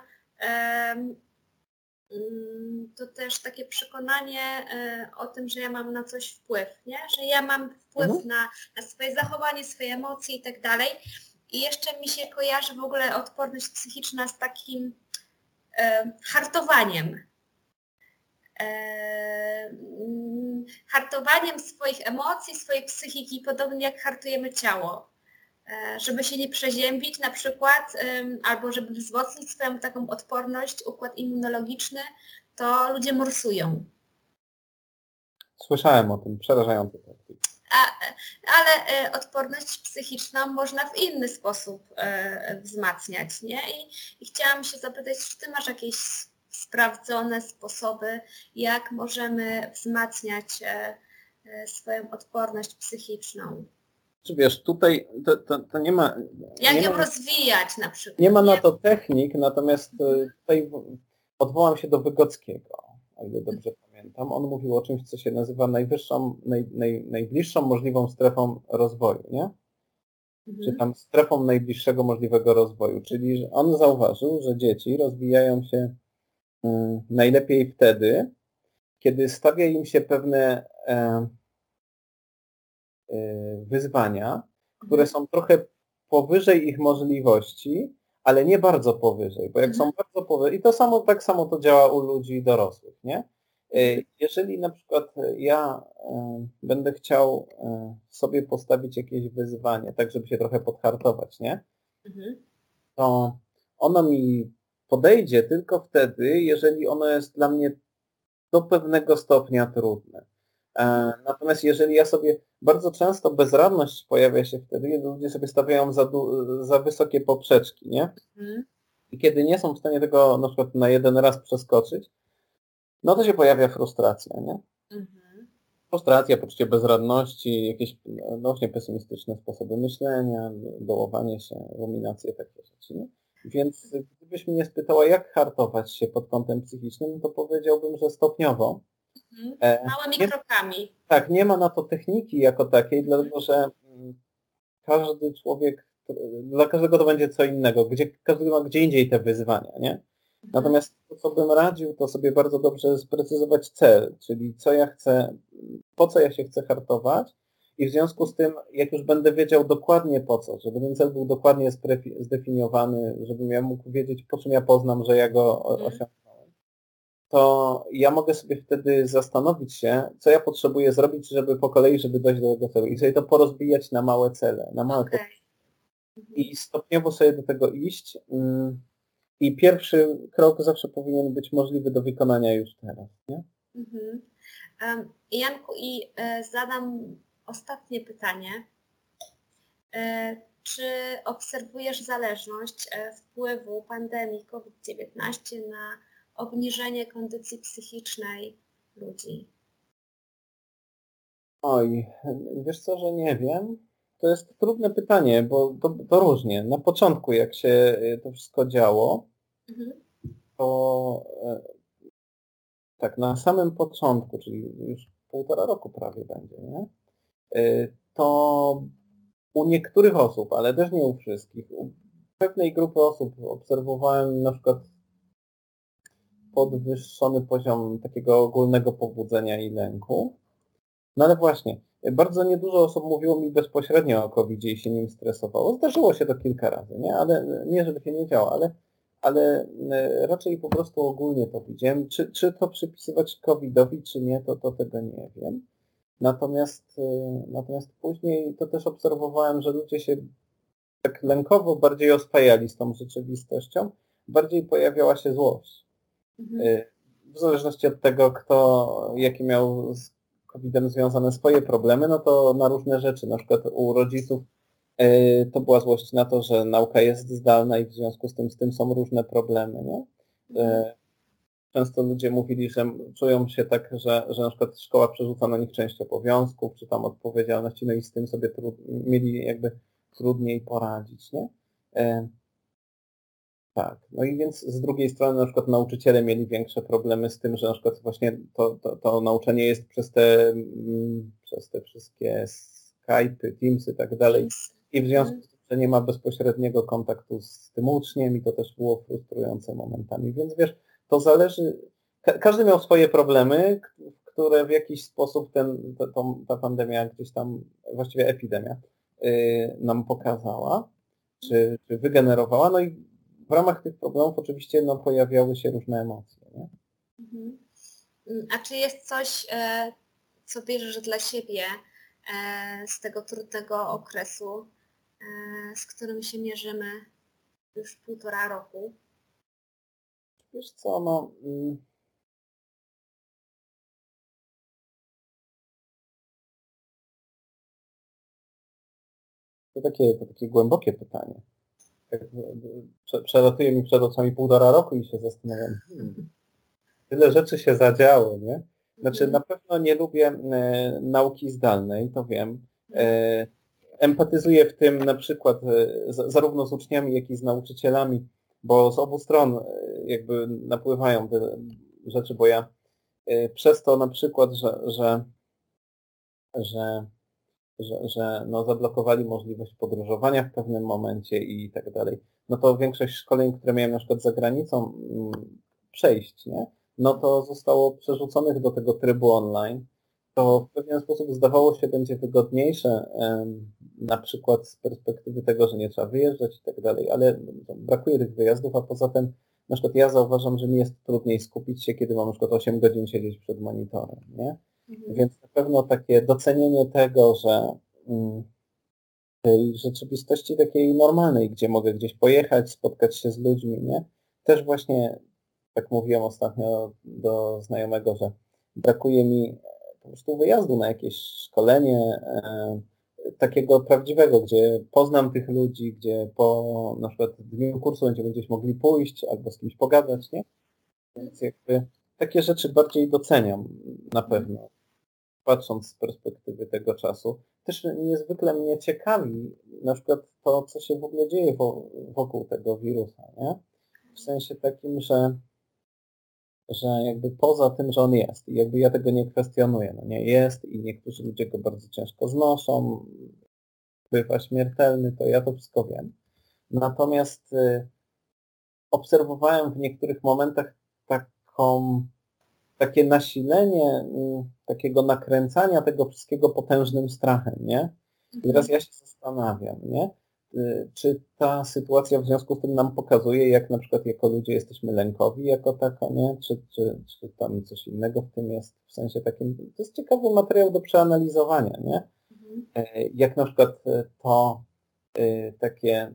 to też takie przekonanie o tym, że ja mam na coś wpływ, nie? Że ja mam wpływ na swoje zachowanie, swoje emocje i tak dalej. I jeszcze mi się kojarzy w ogóle odporność psychiczna z takim hartowaniem. Hartowaniem swoich emocji, swojej psychiki, podobnie jak hartujemy ciało. Żeby się nie przeziębić na przykład, albo żeby wzmocnić swoją taką odporność, układ immunologiczny, to ludzie morsują. Słyszałem o tym, przerażające praktyki. Ale odporność psychiczną można w inny sposób wzmacniać, nie? I chciałam się zapytać, czy ty masz jakieś sprawdzone sposoby, jak możemy wzmacniać swoją odporność psychiczną? Czy wiesz, tutaj to nie ma... Jak ją rozwijać na przykład? Nie ma na to technik, natomiast tutaj odwołam się do Wygockiego, o ile dobrze pamiętam. On mówił o czymś, co się nazywa najbliższą możliwą strefą rozwoju, nie? Czy tam strefą najbliższego możliwego rozwoju. Czyli że on zauważył, że dzieci rozwijają się najlepiej wtedy, kiedy stawia im się pewne wyzwania, które są trochę powyżej ich możliwości, ale nie bardzo powyżej, bo jak są bardzo powyżej, i tak samo to działa u ludzi dorosłych, nie? Jeżeli na przykład ja będę chciał sobie postawić jakieś wyzwanie, tak żeby się trochę podhartować, nie? To ono mi podejdzie tylko wtedy, jeżeli ono jest dla mnie do pewnego stopnia trudne. Natomiast jeżeli ja sobie, bardzo często bezradność pojawia się wtedy, kiedy ludzie sobie stawiają za wysokie poprzeczki, nie? I kiedy nie są w stanie tego na przykład na jeden raz przeskoczyć, no to się pojawia frustracja, nie? Frustracja, poczucie bezradności, jakieś no właśnie pesymistyczne sposoby myślenia, dołowanie się, ruminacje, takie rzeczy, nie? Więc gdybyś mnie spytała, jak hartować się pod kątem psychicznym, to powiedziałbym, że stopniowo. Małymi krokami. Tak, nie ma na to techniki jako takiej, dlatego że każdy człowiek, dla każdego to będzie co innego, każdy ma gdzie indziej te wyzwania, nie? Natomiast to, co bym radził, to sobie bardzo dobrze sprecyzować cel, czyli co ja chcę, po co ja się chcę hartować i w związku z tym, jak już będę wiedział dokładnie po co, żeby ten cel był dokładnie zdefiniowany, żebym ja mógł wiedzieć, po czym ja poznam, że ja go osiągnąłem, to ja mogę sobie wtedy zastanowić się, co ja potrzebuję zrobić, żeby po kolei, żeby dojść do tego celu i sobie to porozbijać na małe cele, na małe i stopniowo sobie do tego iść. I pierwszy krok zawsze powinien być możliwy do wykonania już teraz, nie? Janku, zadam ostatnie pytanie. Czy obserwujesz zależność wpływu pandemii COVID-19 na obniżenie kondycji psychicznej ludzi? Oj, wiesz co, że nie wiem. To jest trudne pytanie, bo to różnie. Na początku, jak się to wszystko działo, to tak na samym początku, czyli już 1,5 roku prawie będzie, nie? To u niektórych osób, ale też nie u wszystkich, u pewnej grupy osób obserwowałem na przykład podwyższony poziom takiego ogólnego pobudzenia i lęku. No ale właśnie, Bardzo niedużo osób mówiło mi bezpośrednio o COVID-zie i się nim stresowało. Zdarzyło się to kilka razy, nie? Ale nie, żeby się nie działo, ale raczej po prostu ogólnie to widziałem. Czy to przypisywać COVID-owi, czy nie, to tego nie wiem. Natomiast później to też obserwowałem, że ludzie się tak lękowo bardziej oswajali z tą rzeczywistością, bardziej pojawiała się złość. W zależności od tego, jakie miał z COVID-em związane swoje problemy, no to na różne rzeczy. Na przykład u rodziców to była złość na to, że nauka jest zdalna i w związku z tym są różne problemy, nie? Często ludzie mówili, że czują się tak, że na przykład szkoła przerzuca na nich część obowiązków, czy tam odpowiedzialności, no i z tym sobie mieli jakby trudniej poradzić, nie? Tak, no i więc z drugiej strony na przykład nauczyciele mieli większe problemy z tym, że na przykład właśnie to nauczanie jest przez te wszystkie Skype'y, Teamsy i tak dalej i w związku z tym, że nie ma bezpośredniego kontaktu z tym uczniem i to też było frustrujące momentami, więc wiesz, to zależy, każdy miał swoje problemy, które w jakiś sposób ta pandemia gdzieś tam, właściwie epidemia nam pokazała, czy wygenerowała, no i w ramach tych problemów oczywiście pojawiały się różne emocje. Nie? A czy jest coś, co bierzesz dla siebie z tego trudnego okresu, z którym się mierzymy już 1,5 roku? Wiesz co, to takie głębokie pytanie. Przelatuje mi przed oczami 1,5 roku i się zastanawiam, tyle rzeczy się zadziało, nie? Znaczy na pewno nie lubię nauki zdalnej, to wiem. Empatyzuję w tym na przykład zarówno z uczniami, jak i z nauczycielami, bo z obu stron jakby napływają te rzeczy, bo ja przez to na przykład, że zablokowali możliwość podróżowania w pewnym momencie i tak dalej, no to większość szkoleń, które miałem na przykład za granicą przejść, nie? No to zostało przerzuconych do tego trybu online. To w pewien sposób zdawało się będzie wygodniejsze, na przykład z perspektywy tego, że nie trzeba wyjeżdżać i tak dalej, ale brakuje tych wyjazdów, a poza tym na przykład ja zauważam, że mi jest trudniej skupić się, kiedy mam na przykład 8 godzin siedzieć przed monitorem, nie? Więc na pewno takie docenienie tego, że tej rzeczywistości takiej normalnej, gdzie mogę gdzieś pojechać, spotkać się z ludźmi, nie? Też właśnie, tak mówiłem ostatnio do znajomego, że brakuje mi po prostu wyjazdu na jakieś szkolenie takiego prawdziwego, gdzie poznam tych ludzi, gdzie po na przykład dniu kursu będziemy gdzieś mogli pójść albo z kimś pogadać, nie? Więc jakby takie rzeczy bardziej doceniam na pewno, patrząc z perspektywy tego czasu. Też niezwykle mnie ciekawi na przykład to, co się w ogóle dzieje wokół tego wirusa, nie? W sensie takim, że jakby poza tym, że on jest i jakby ja tego nie kwestionuję, no nie jest i niektórzy ludzie go bardzo ciężko znoszą, bywa śmiertelny, to ja to wszystko wiem. Natomiast obserwowałem w niektórych momentach takie nasilenie takiego nakręcania tego wszystkiego potężnym strachem, nie? I teraz ja się zastanawiam, nie? Czy ta sytuacja w związku z tym nam pokazuje, jak na przykład jako ludzie jesteśmy lękowi jako tako, nie? Czy tam coś innego w tym jest, w sensie takim, to jest ciekawy materiał do przeanalizowania, nie? Jak na przykład to takie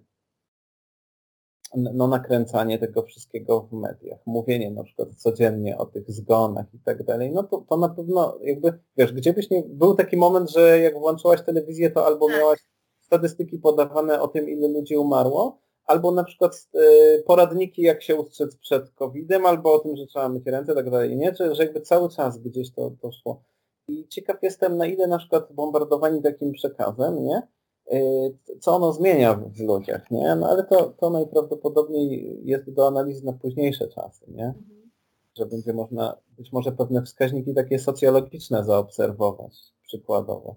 nakręcanie tego wszystkiego w mediach, mówienie na przykład codziennie o tych zgonach i tak dalej, no to na pewno jakby, wiesz, gdzie byś nie, był taki moment, że jak włączyłaś telewizję, to albo miałaś statystyki podawane o tym, ile ludzi umarło, albo na przykład poradniki, jak się ustrzec przed COVID-em, albo o tym, że trzeba myć ręce i tak dalej, nie? Że jakby cały czas gdzieś to szło. I ciekaw jestem, na ile na przykład bombardowani takim przekazem, nie? Co ono zmienia w ludziach, nie? No ale to najprawdopodobniej jest do analizy na późniejsze czasy, nie? Że będzie można być może pewne wskaźniki takie socjologiczne zaobserwować przykładowo.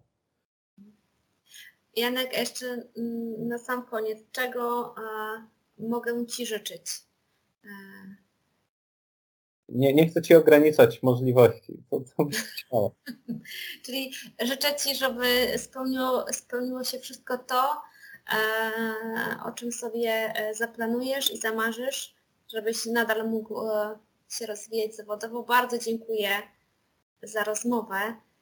Janek, jeszcze na sam koniec, czego mogę Ci życzyć Nie chcę Ci ograniczać możliwości. Co byś chciała? Czyli życzę Ci, żeby spełniło się wszystko to, o czym sobie zaplanujesz i zamarzysz, żebyś nadal mógł się rozwijać zawodowo. Bardzo dziękuję za rozmowę.